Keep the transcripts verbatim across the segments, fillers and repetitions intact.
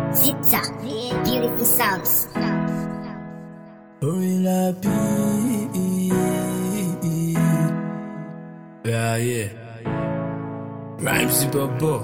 Zipta, beautiful sounds. Orila B. Yeah, yeah. Rhymes Babo.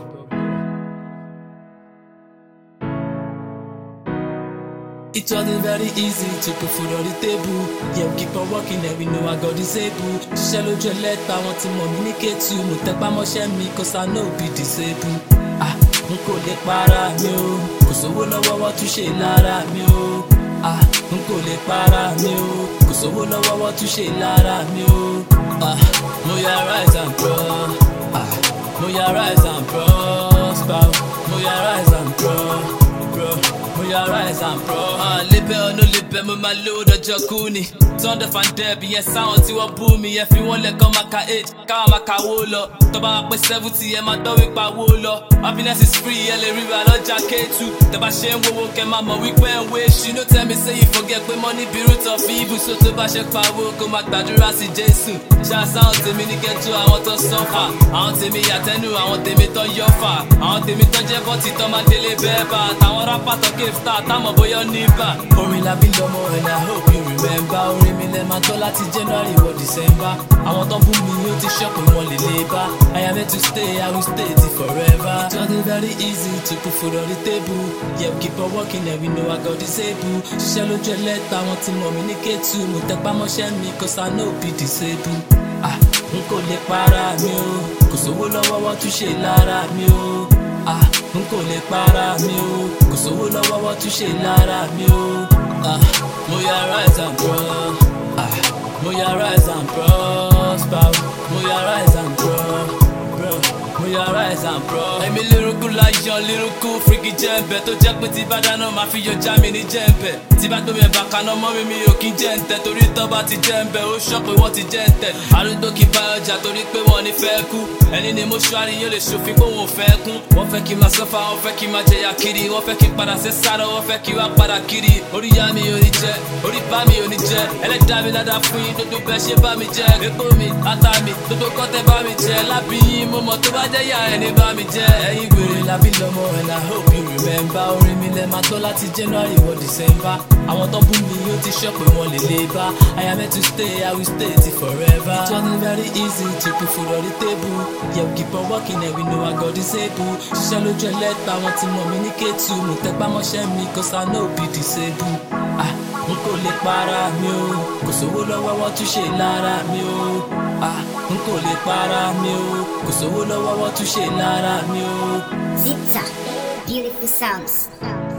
It wasn't very easy to put food on the table. Yeah, we keep on working and we know I got disabled. Ṣiṣẹ́ lójú ẹlẹ́ta wọn ti mọ̀ mí ní K two. Mo tẹpá mọ́ṣẹ́ mi cause I know be disabled. Ah, n kò lè para mi o. Kò sówó lọ́wọ́ wọ́n tún ṣe lára mi o. Ah, n kò lè para mi o. Kò sówó lọ́wọ́ wọ́n tún ṣe lára mi o. Ah, mo ya rise and pro. Ah, mo ya rise and prosper. Mo ya rise and pro, pro. Mo ya rise and pro. Ah, lébẹ̀ ọ̀nà lébẹ̀ mo máa lò dọjọ́ kú ni. Thunder fan dẹ́bi yẹn sáwọn tí wọ́n bú mi. Yẹn fi wọ́n lẹ̀ kọ́ máa ka eight, káwọn máa ka wó lọ. Tọ́ba wa pé seventy ẹ máa dọ́wé pa wó lọ. Happiness is free, ẹ lè rí ra lọ́jà K two. Tẹ́bá ṣe ń wowó kẹ́ máa mọ̀ wípé ń wé ṣí. No tell me say you forget pé money be root of evil. So tó bá ṣe pawó kó máa gbàdúrà sí Jésù. Ṣáà sáwọn tèmi ní kẹ́tù àwọn tó sọ́fà. Àwọn tèmi yàtẹ́nu, àwọn tèmi tó yọ̀fà. Àwọn tèmi tó jẹ́ bọ́tì tó máa délé bẹ́ẹ̀ bá. Àtàwọn rápá tó ké fta táwọn bóyá níbà. Orin la bí lọ́mọ and I hope you remember. Orin mi lẹ́ máa gbọ́ láti January wọ December. Àwọn tó bú mi ó ti ṣọ́pù wọn lè lè bá. I am here to stay, I will stay till forever. It wasn't very easy to put food on the table. Yeah, we keep on working and we know I got disabled. Ṣiṣẹ́ lójú ẹlẹ́ta wọn ti mọ̀ mí ní K two. Mo tẹpá mọ́ṣẹ́ mi cause I know be disabled. Ah, n kò lè para mi o. Kò sówó lọ́wọ́ wọ́n tún ṣe lára mi o. Ah, n kò lè para mi o. Kò sówó lọ́wọ́ wọ́n tún ṣe lára mi o. Ah, mo ya rise and pro. Ah, mo ya rise and prosper. Mo ya rise and pro, bro. Mo ya rise and pro. Èmi lyrical láyọ̀ lyrical freaky jẹ́ǹbẹ̀ tó jẹ́ pé tí bá dáná máa fi yọ já mi ní jẹ́ǹbẹ̀. Tí bá gbé mi ẹ̀bà kaná mọ́ mi mi ò kí ń jẹ́ ń tẹ́ torí tọ́ bá ti jẹ́ǹbẹ̀ ó ṣọ́ pé wọ́n ti jẹ́ ń tẹ́. Arúgbó kì í bá ọjà torí pé wọ́n ní fẹ́ kú. Ẹni ni mo ṣọ́rí yóò lè ṣòfin pé wọn ò fẹ́ kún. Wọ́n fẹ́ kí n máa sọ́fà, wọ́n fẹ́ kí n máa jẹyà kiri. Wọ́n fẹ́ kí n padà ṣe sáré, wọ́n fẹ́ kí n wá padà kiri. Orí yá mi ò ní jẹ, orí bá mi ò ní jẹ. Ẹlẹ́dàá mi ládàá fún yín, dodo bẹ́ẹ̀ ṣe bá mi jẹ. Epo mi, ata mi, dodo kọ́tẹ́ bá mi jẹ. Lábí yín mo mọ̀ tó bá jẹ́ yà ẹni bá mi jẹ. Ẹ̀yin wèrè lábí lọ́mọ and I hope you remember. Orin mi lẹ́ máa gbọ́ láti January wọ December. Àwọn tó bú mi ó ti ṣọ́ pé wọ́n lè lè bá. I am here to stay, I will stay till forever. It wasn't very easy to put food on the table. Yeah, we keep on working and we know I got disabled. Ṣiṣẹ́ lójú ẹlẹ́ta wọn ti mọ̀ mí ní K two. Mo tẹpá mọ́ṣẹ́ mi cause I know be disabled. Ah, n kò lè para mi o. Kò sówó lọ́wọ́ wọ́n tún ṣe lára mi o. Ah, n kò lè para mi o. Kò sówó lọ́wọ́ wọ́n tún ṣe lára mi o. Zipta, beautiful sounds.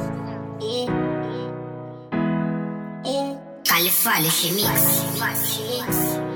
Yeah. Yeah. Califale, she mix.